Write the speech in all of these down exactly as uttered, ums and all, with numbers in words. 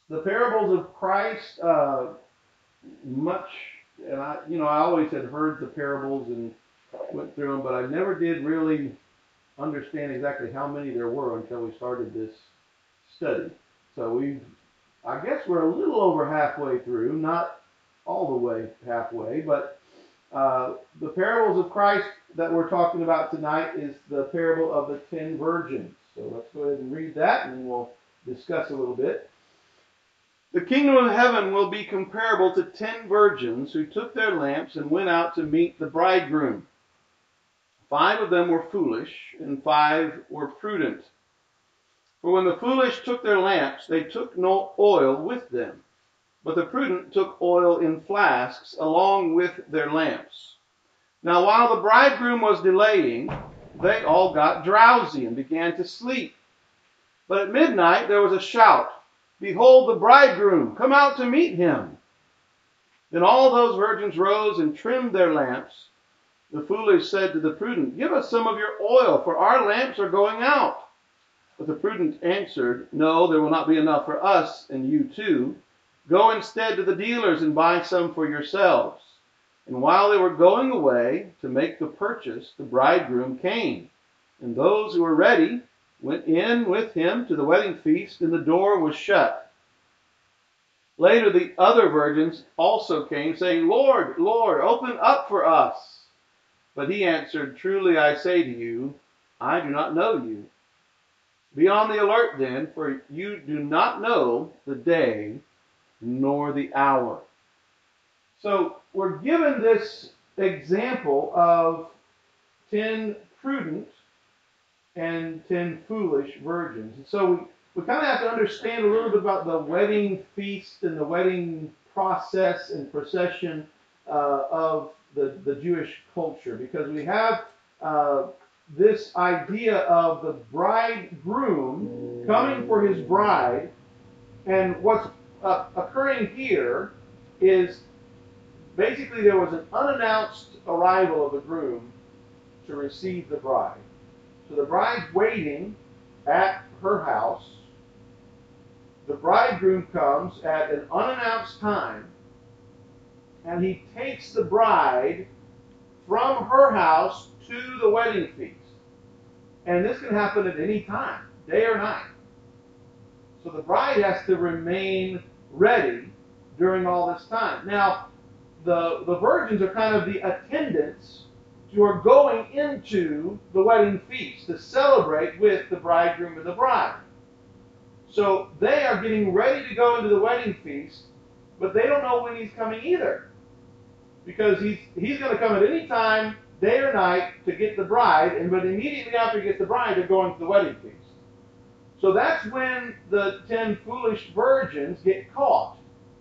the parables of Christ, uh, much, and I, you know, I always had heard the parables and went through them, but I never did really understand exactly how many there were until we started this study. So we've, I guess we're a little over halfway through, not all the way halfway, but uh, the parables of Christ that we're talking about tonight is the parable of the ten virgins. So let's go ahead and read that, and then we'll discuss a little bit. The kingdom of heaven will be comparable to ten virgins who took their lamps and went out to meet the bridegroom. Five of them were foolish, and five were prudent. For when the foolish took their lamps, they took no oil with them. But the prudent took oil in flasks along with their lamps. Now while the bridegroom was delaying, they all got drowsy and began to sleep. But at midnight there was a shout, "Behold the bridegroom, come out to meet him." Then all those virgins rose and trimmed their lamps. The foolish said to the prudent, "Give us some of your oil, for our lamps are going out." But the prudent answered, "No, there will not be enough for us and you too. Go instead to the dealers and buy some for yourselves." And while they were going away to make the purchase, the bridegroom came. And those who were ready went in with him to the wedding feast, and the door was shut. Later the other virgins also came, saying, "Lord, Lord, open up for us." But he answered, "Truly I say to you, I do not know you. Be on the alert then, for you do not know the day nor the hour." So we're given this example of ten prudent and ten foolish virgins. And so we, we kind of have to understand a little bit about the wedding feast and the wedding process and procession uh, of the, the Jewish culture, because we have uh, this idea of the bridegroom coming for his bride, and what's uh, occurring here is basically there was an unannounced arrival of the groom to receive the bride. So the bride's waiting at her house. The bridegroom comes at an unannounced time, and he takes the bride from her house to the wedding feast. And this can happen at any time, day or night. So the bride has to remain ready during all this time. Now, the, the virgins are kind of the attendants who are going into the wedding feast to celebrate with the bridegroom and the bride. So they are getting ready to go into the wedding feast, but they don't know when he's coming either. Because he's, he's going to come at any time, day or night, to get the bride, and but immediately after he gets the bride, they're going to the wedding feast. So that's when the ten foolish virgins get caught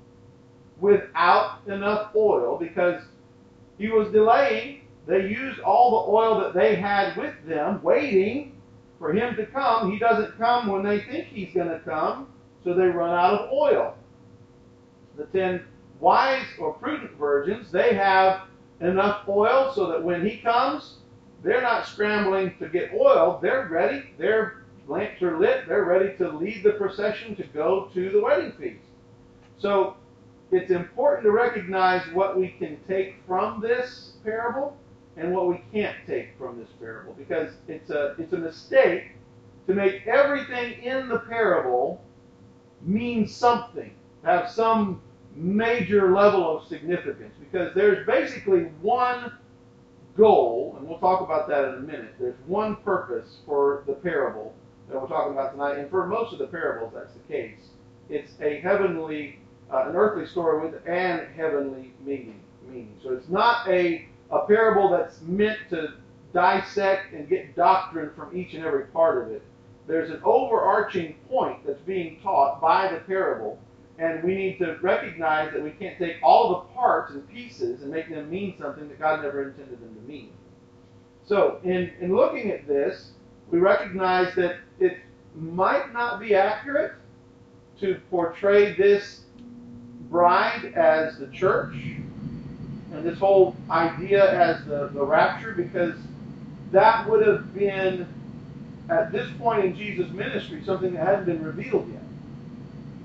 without enough oil, because he was delaying. They used all the oil that they had with them, waiting for him to come. He doesn't come when they think he's going to come, so they run out of oil. The ten wise or prudent virgins, they have enough oil so that when he comes, they're not scrambling to get oil. They're ready. Their lamps are lit. They're ready to lead the procession to go to the wedding feast. So it's important to recognize what we can take from this parable and what we can't take from this parable, because it's a it's a mistake to make everything in the parable mean something, have some major level of significance, because there's basically one goal, and we'll talk about that in a minute. There's one purpose for the parable that we're talking about tonight, and for most of the parables that's the case. It's a heavenly, uh, an earthly story with an heavenly meaning. meaning. So it's not a, a parable that's meant to dissect and get doctrine from each and every part of it. There's an overarching point that's being taught by the parable, and we need to recognize that we can't take all the parts and pieces and make them mean something that God never intended them to mean. So in, in looking at this, we recognize that it might not be accurate to portray this bride as the church and this whole idea as the, the rapture, because that would have been, at this point in Jesus' ministry, something that hadn't been revealed yet.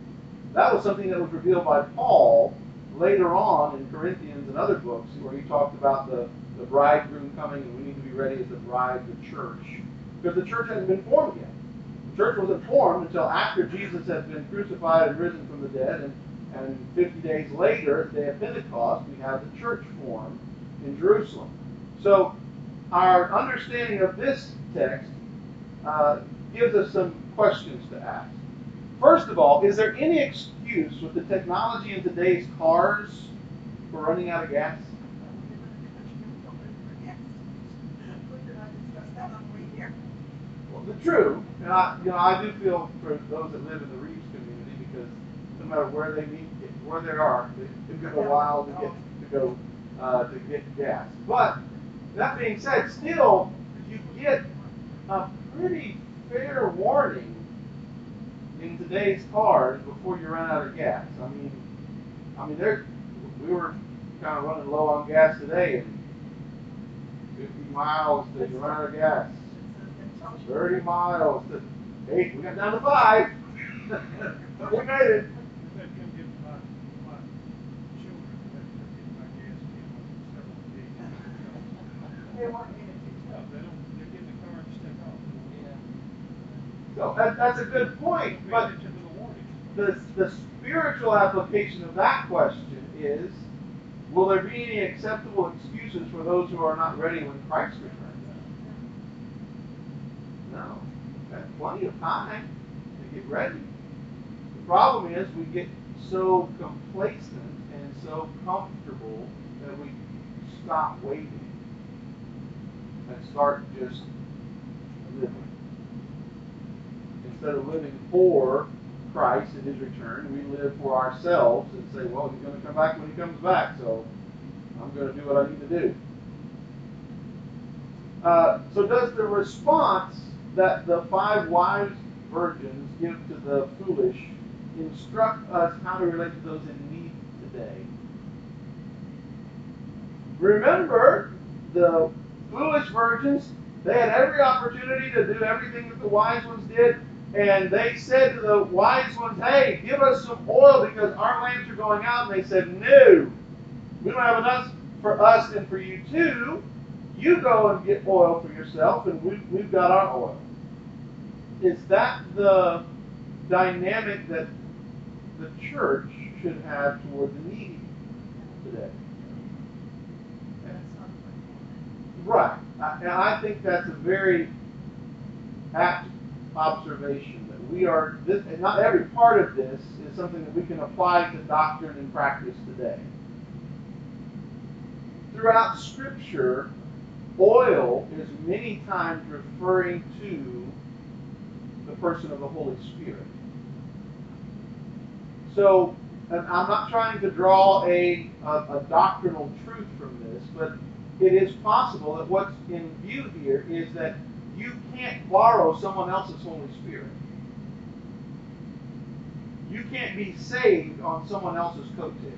That was something that was revealed by Paul later on in Corinthians and other books, where he talked about the, the bridegroom coming and we need to be ready as the bride, the church. Because the church hadn't been formed yet. The church wasn't formed until after Jesus had been crucified and risen from the dead, and, and fifty days later, the day of Pentecost, we have the church formed in Jerusalem. So our understanding of this text uh, gives us some questions to ask. First of all, is there any excuse with the technology in today's cars for running out of gas? Well, the true, and I, you know, I do feel for those that live in the Reeves community, because no matter where they meet, where they are, it took a while to get to go uh, to get gas. But that being said, still you get a pretty fair warning in today's cars before you run out of gas. I mean, I mean, there we were kind of running low on gas today, and fifty miles to you run out of gas. thirty miles to eight. We got down to five. We made it. So that, that's a good point, but the, the spiritual application of that question is, will there be any acceptable excuses for those who are not ready when Christ returns? No. That's plenty of time to get ready. The problem is we get so complacent and so comfortable that we stop waiting and start just living. Instead of living for Christ and His return, we live for ourselves and say, well, He's going to come back when He comes back, so I'm going to do what I need to do. Uh, so does the response that the five wise virgins give to the foolish instruct us how to relate to those in need today? Remember, the foolish virgins, they had every opportunity to do everything that the wise ones did, and they said to the wise ones, hey, give us some oil because our lamps are going out. And they said, no, we don't have enough for us and for you too. You go and get oil for yourself, and we, we've got our oil. Is that the dynamic that the church should have toward the needy today? Right. And I think that's a very apt observation, that we are, this, and not every part of this is something that we can apply to doctrine and practice today. Throughout Scripture, oil is many times referring to the person of the Holy Spirit. So, and I'm not trying to draw a, a, a doctrinal truth from this, but it is possible that what's in view here is that you can't borrow someone else's Holy Spirit. You can't be saved on someone else's coattails.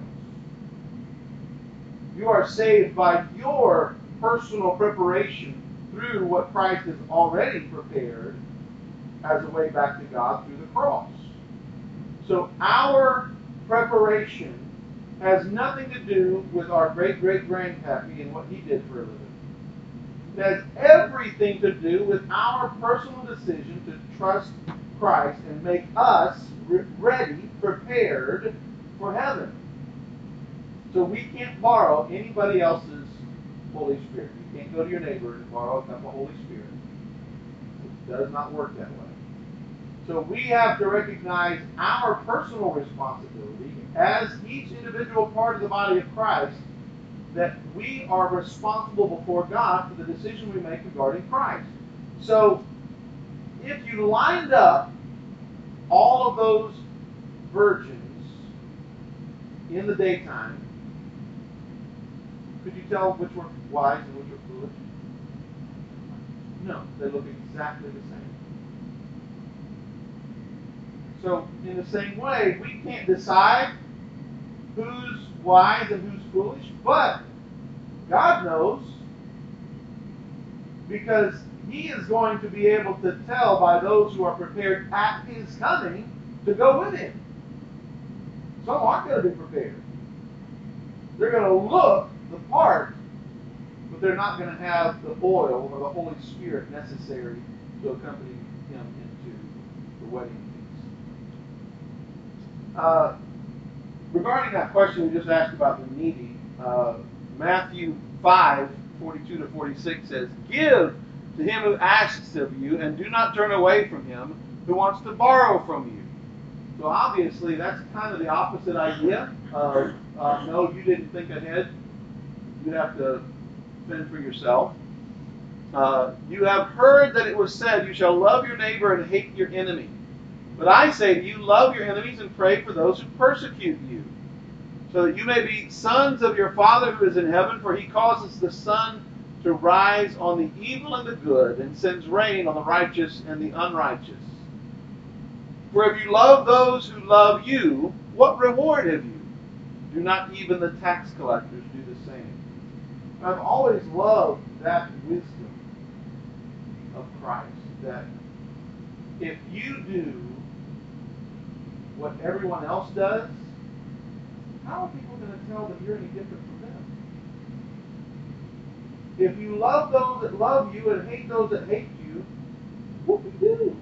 You are saved by your personal preparation through what Christ has already prepared as a way back to God through the cross. So our preparation has nothing to do with our great-great-grandpappy and what he did for a living. It has everything to do with our personal decision to trust Christ and make us ready, prepared for heaven. So we can't borrow anybody else's Holy Spirit. You can't go to your neighbor and borrow a cup of Holy Spirit. It does not work that way. So we have to recognize our personal responsibility as each individual part of the body of Christ, that we are responsible before God for the decision we make regarding Christ. So if you lined up all of those virgins in the daytime, could you tell which were wise and which were foolish? No, they look exactly the same. So, in the same way, we can't decide who's wise and who's foolish, but God knows, because He is going to be able to tell by those who are prepared at His coming to go with Him. Some aren't going to be prepared. They're going to look the part, but they're not going to have the oil or the Holy Spirit necessary to accompany him into the wedding feast. Uh, regarding that question we just asked about the needy, uh, Matthew five, forty-two to forty-six says, "Give to him who asks of you, and do not turn away from him who wants to borrow from you." So obviously that's kind of the opposite idea of, uh, no, you didn't think ahead. You have to fend for yourself. Uh, you have heard that it was said, "You shall love your neighbor and hate your enemy." But I say to you, love your enemies and pray for those who persecute you, so that you may be sons of your Father who is in heaven, for he causes the sun to rise on the evil and the good, and sends rain on the righteous and the unrighteous. For if you love those who love you, what reward have you? Do not even the tax collectors do the same? I've always loved that wisdom of Christ, that if you do what everyone else does, how are people going to tell that you're any different from them? If you love those that love you and hate those that hate you, what do you do?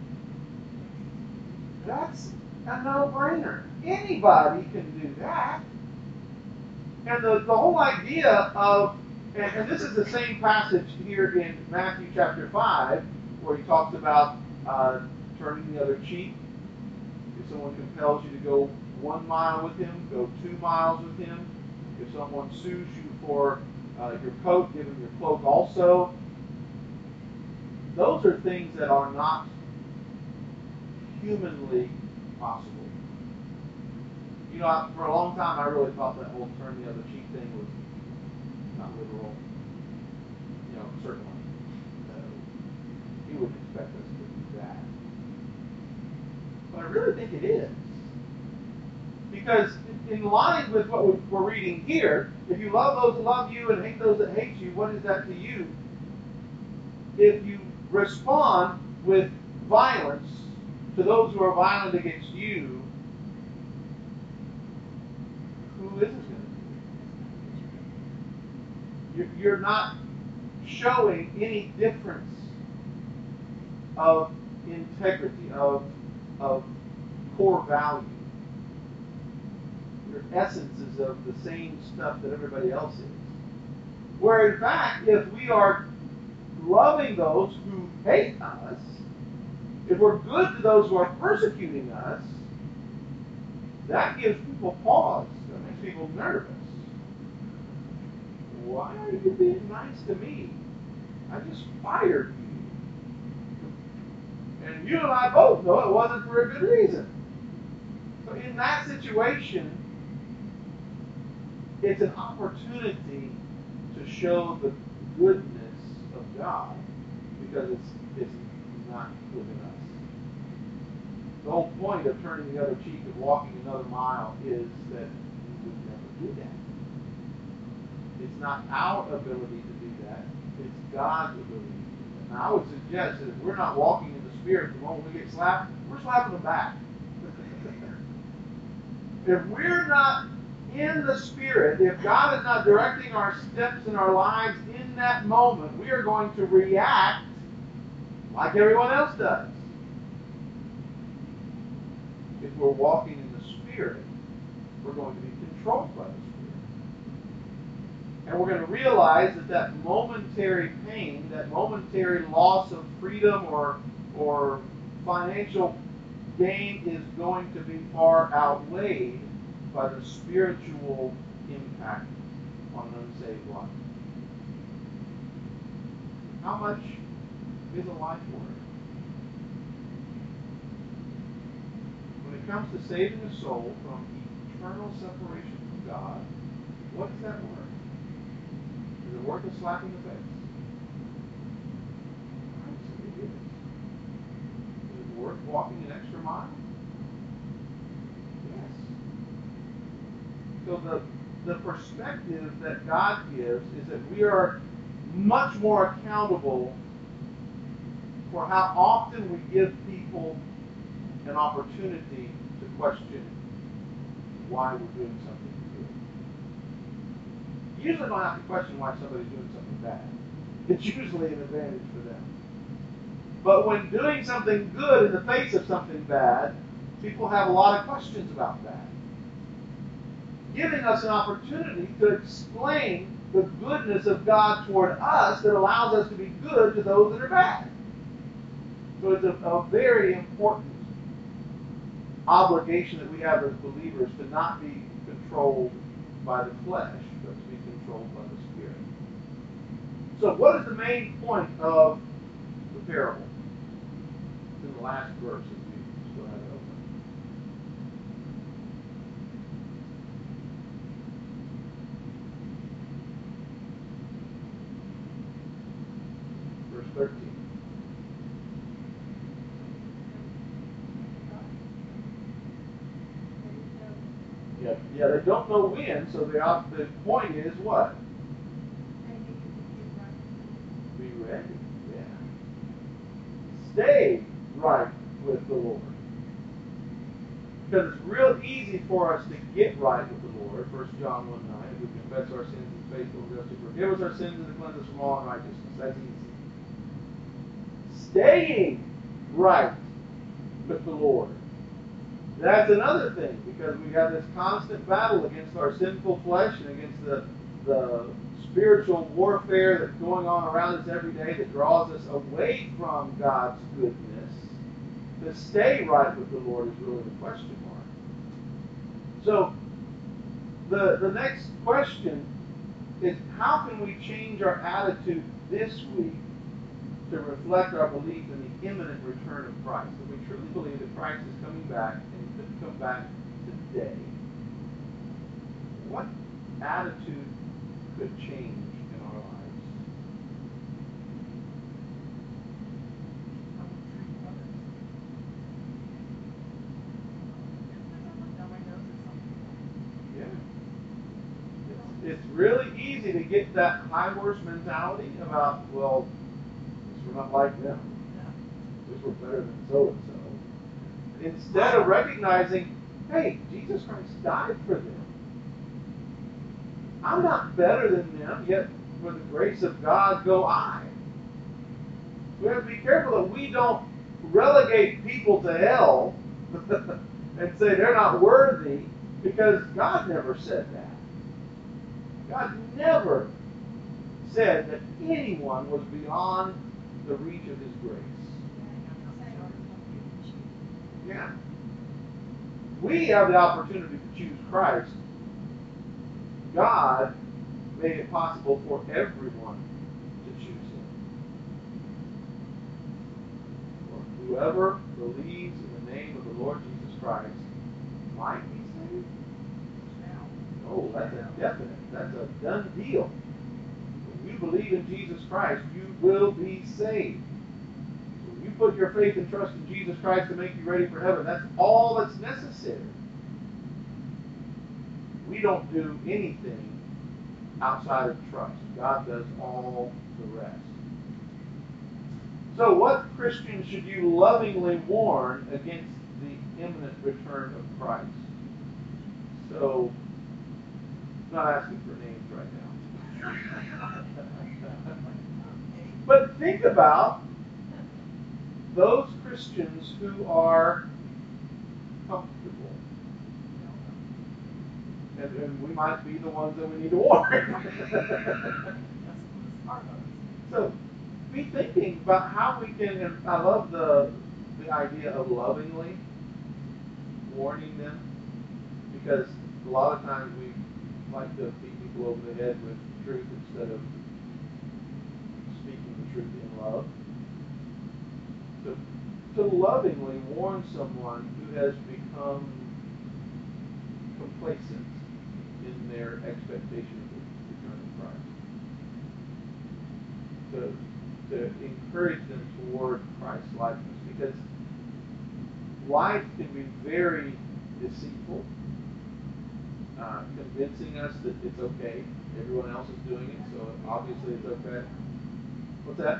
That's a no-brainer. Anybody can do that. And the, the whole idea of, and, and this is the same passage here in Matthew chapter five, where he talks about uh, turning the other cheek. If someone compels you to go one mile with him, go two miles with him. If someone sues you for uh, your coat, give him your cloak also. Those are things that are not humanly possible. You know, I, for a long time, I really thought that whole turn the other cheek thing was not literal. You know, certainly. Uh, he wouldn't expect us to do that. But I really think it is. Because in line with what we're reading here, if you love those that love you and hate those that hate you, what is that to you? If you respond with violence to those who are violent against you, who is this going to be? You're not showing any difference of integrity, of, of core value. Your essence is of the same stuff that everybody else is. Where in fact, if we are loving those who hate us, if we're good to those who are persecuting us, that gives people pause. That makes people nervous. Why are you being nice to me? I just fired you. And you and I both know it wasn't for a good reason. So in that situation, it's an opportunity to show the goodness of God, because it's, it's not within us. The whole point of turning the other cheek and walking another mile is that we would never do that. It's not our ability to do that. It's God's ability to do that. Now, I would suggest that if we're not walking in the Spirit, the moment we get slapped, we're slapping them back. If we're not in the Spirit, if God is not directing our steps in our lives in that moment, we are going to react like everyone else does. If we're walking in the Spirit, we're going to be controlled by the Spirit. And we're going to realize that that momentary pain, that momentary loss of freedom or, or financial gain is going to be far outweighed by the spiritual impact on an unsaved life. How much is a life worth? When it comes to saving a soul from eternal separation from God, what is that worth? Is it worth a slap in the face? I would say it is. Is it worth walking an extra mile? Yes. So the, the perspective that God gives is that we are much more accountable for how often we give people an opportunity to question why we're doing something good. You usually don't have to question why somebody's doing something bad. It's usually an advantage for them. But when doing something good in the face of something bad, people have a lot of questions about that. Giving us an opportunity to explain the goodness of God toward us that allows us to be good to those that are bad. So it's a, a very important obligation that we have as believers to not be controlled by the flesh, but to be controlled by the Spirit. So what is the main point of the parable? It's in the last verse, if you still have it open. Verse thirteen. Yeah, yeah, they don't know when, so the, the point is what? Be ready, yeah. Stay right with the Lord. Because it's real easy for us to get right with the Lord. First John one nine, if we confess our sins, He's faithful and just to forgive us our sins and to cleanse us from all unrighteousness. That's easy. Staying right with the Lord. That's another thing, because we have this constant battle against our sinful flesh and against the, the spiritual warfare that's going on around us every day that draws us away from God's goodness. To stay right with the Lord is really the question mark. So, the, the next question is, how can we change our attitude this week to reflect our belief in the imminent return of Christ? If we truly believe that Christ is coming back, and He could come back today, what attitude could change in our lives? Yeah. It's, it's really easy to get that high horse mentality about, well, at least we're not like them. At least we're better than so-and-so. Instead of recognizing, hey, Jesus Christ died for them. I'm not better than them, yet for the grace of God go I. We have to be careful that we don't relegate people to hell and say they're not worthy, because God never said that. God never said that anyone was beyond the reach of His grace. Yeah. We have the opportunity to choose Christ. God made it possible for everyone to choose Him. For whoever believes in the name of the Lord Jesus Christ might be saved. Oh, that's a definite. That's a done deal. When you believe in Jesus Christ, you will be saved. When you put your faith and trust in Jesus Christ to make you ready for heaven, that's all that's necessary. We don't do anything outside of trust. God does all the rest. So what Christians should you lovingly warn against the imminent return of Christ? So, I'm not asking for names right now. But think about those Christians who are comfortable. And, and we might be the ones that we need to warn. So, be thinking about how we can, and I love the, the idea of lovingly warning them, because a lot of times we like to beat people over the head with truth instead of speaking the truth in love. To, to lovingly warn someone who has become complacent in their expectation of the return of Christ. To, to encourage them toward Christ's likeness, because life can be very deceitful, uh, convincing us that it's okay. Everyone else is doing it, so obviously it's okay. What's that?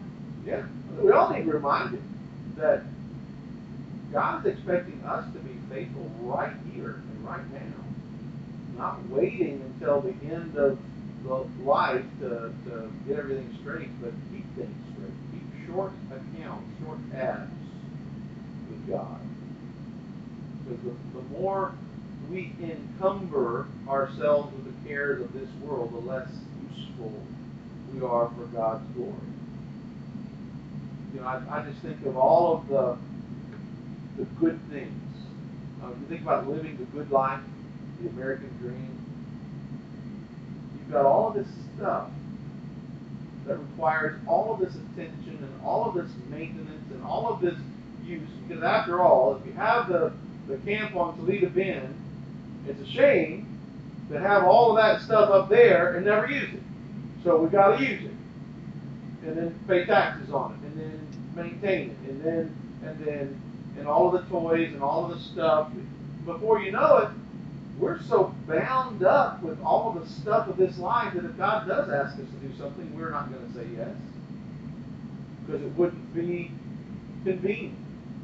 Yeah, we all need reminded that God is expecting us to be faithful right here and right now. Not waiting until the end of the life to, to get everything straight, but keep things straight. Keep short accounts, short tabs with God. Because the, the more we encumber ourselves with the cares of this world, the less useful we are for God's glory. You know, I, I just think of all of the the good things. Uh, you think about living the good life, the American dream. You've got all of this stuff that requires all of this attention and all of this maintenance and all of this use. Because after all, if you have the, the camp on Toledo Bend, it's a shame to have all of that stuff up there and never use it. So we got to use it. And then pay taxes on it. And then maintain it. And then, and then, and all of the toys and all of the stuff. Before you know it, we're so bound up with all of the stuff of this life that if God does ask us to do something, we're not going to say yes. Because it wouldn't be convenient.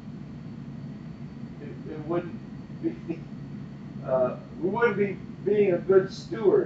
It, it wouldn't be, uh, we wouldn't be being a good steward.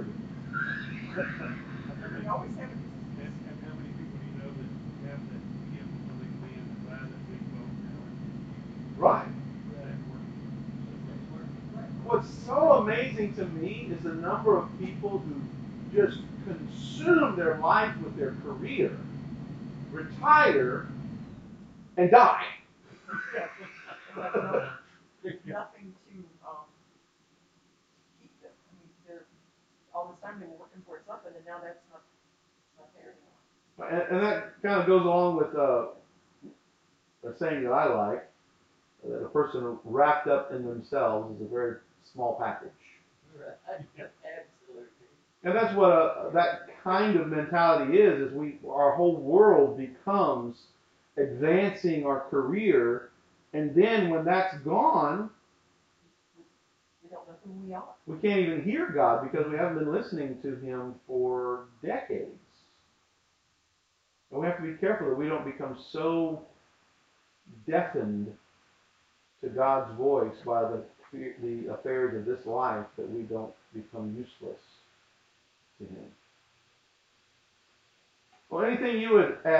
And we always have a and, and how many people do you know that have that camp on Toledo Bend and buy that big boat now and use Right. that work someplace where right. What's so amazing to me is the number of people who just consume their life with their career, retire, and die. Yes. There's nothing to um, keep them. I mean, they're all this time they were working for something, and now that's not it's not there anymore. And, and that kind of goes along with uh, a saying that I like, that a person wrapped up in themselves is a very small package. Right. Absolutely. And that's what a, that kind of mentality is, is we, our whole world becomes advancing our career, and then when that's gone, we don't know who we are. We can't even hear God because we haven't been listening to Him for decades. And we have to be careful that we don't become so deafened to God's voice by the, the affairs of this life that we don't become useless to Him. Well, anything you would add?